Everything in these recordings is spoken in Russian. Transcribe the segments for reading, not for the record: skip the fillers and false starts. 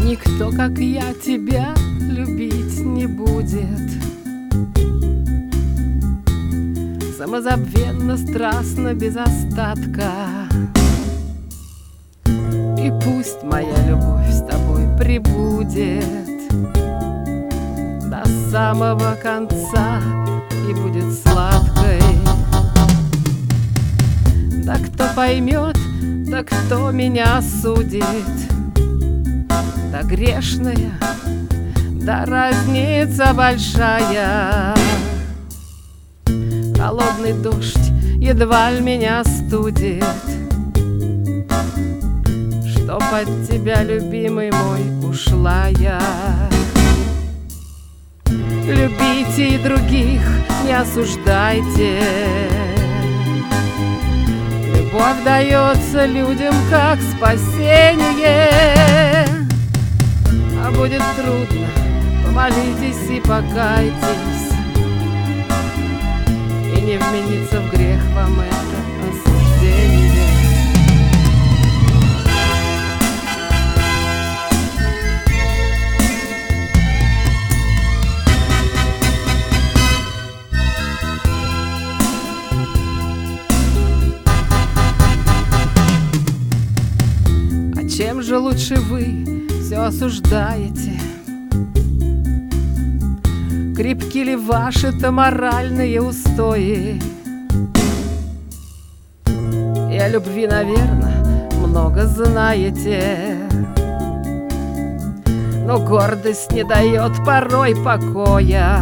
Никто, как я, тебя любить не будет. Самозабвенно, страстно, без остатка. И пусть моя любовь с тобой пребудет до самого конца и будет сладкой. Да кто поймет, да кто меня осудит, да грешная, да разница большая. Холодный дождь едва ли меня студит, что под тебя, любимый мой, ушла я. Любите и других не осуждайте. Любовь дается людям как спасение. А будет трудно, помолитесь и покайтесь, и не вменится в грех вам это осуждение. Чем же лучше вы все осуждаете? Крепки ли ваши-то моральные устои? И о любви, наверное, много знаете, но гордость не дает порой покоя.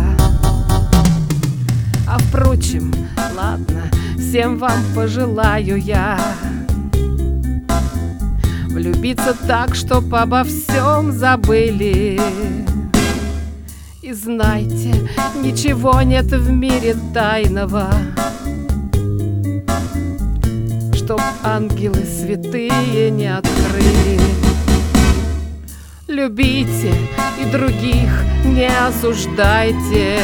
А впрочем, ладно, всем вам пожелаю я влюбиться так, чтоб обо всем забыли. И знайте, ничего нет в мире тайного, чтоб ангелы святые не открыли. Любите и других не осуждайте.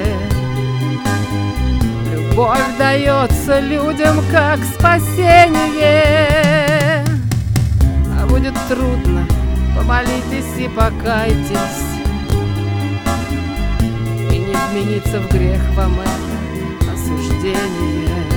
Любовь дается людям как спасение. Будет трудно, помолитесь и покайтесь, и не вменится в грех вам это осуждение.